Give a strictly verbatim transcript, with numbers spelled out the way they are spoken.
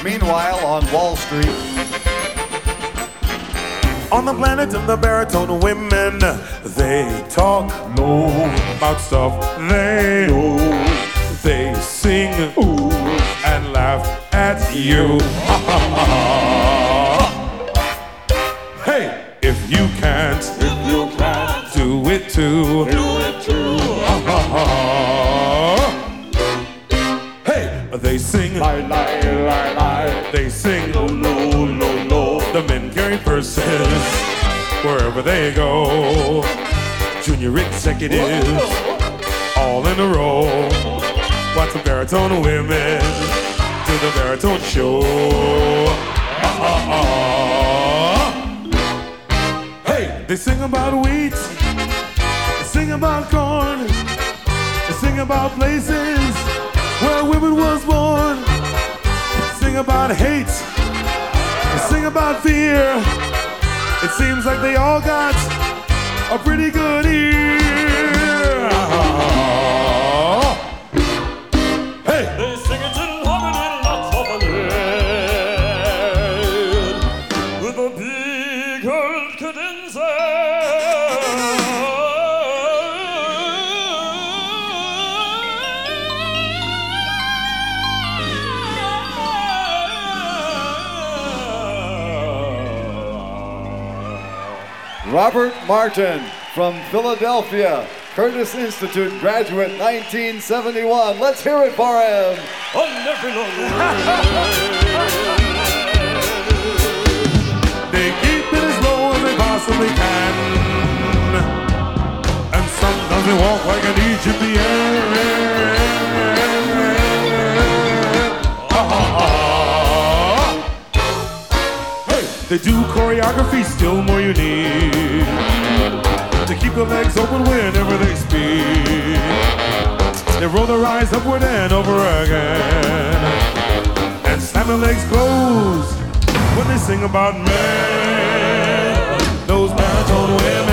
Meanwhile, on Wall Street, on the planet of the baritone women, they talk low about stuff they know. They sing ooh and laugh at you. Hey, if you can't, if you can't do it too, do it too. Hey, they sing lie, lie, lie, lie. They sing low, low, low, low. The men carry purses wherever they go. Junior executives all in a row. Watch the baritone women do the baritone show. Hey, they sing about wheat, they sing about corn, they sing about places where women was born. They sing about hate, they sing about fear. It seems like they all got a pretty good ear. Hey! They sing it in harmony, lots of lead, with a big old cadenza. Robert Martin from Philadelphia, Curtis Institute graduate, nineteen seventy-one. Let's hear it for him. On every long They keep it as low as they possibly can, and sometimes they walk like an Egyptian. Hey, they do choreography still more unique to keep their legs open whenever they speak. They roll their eyes upward and over again, and slam their legs closed when they sing about men. Those baritone women.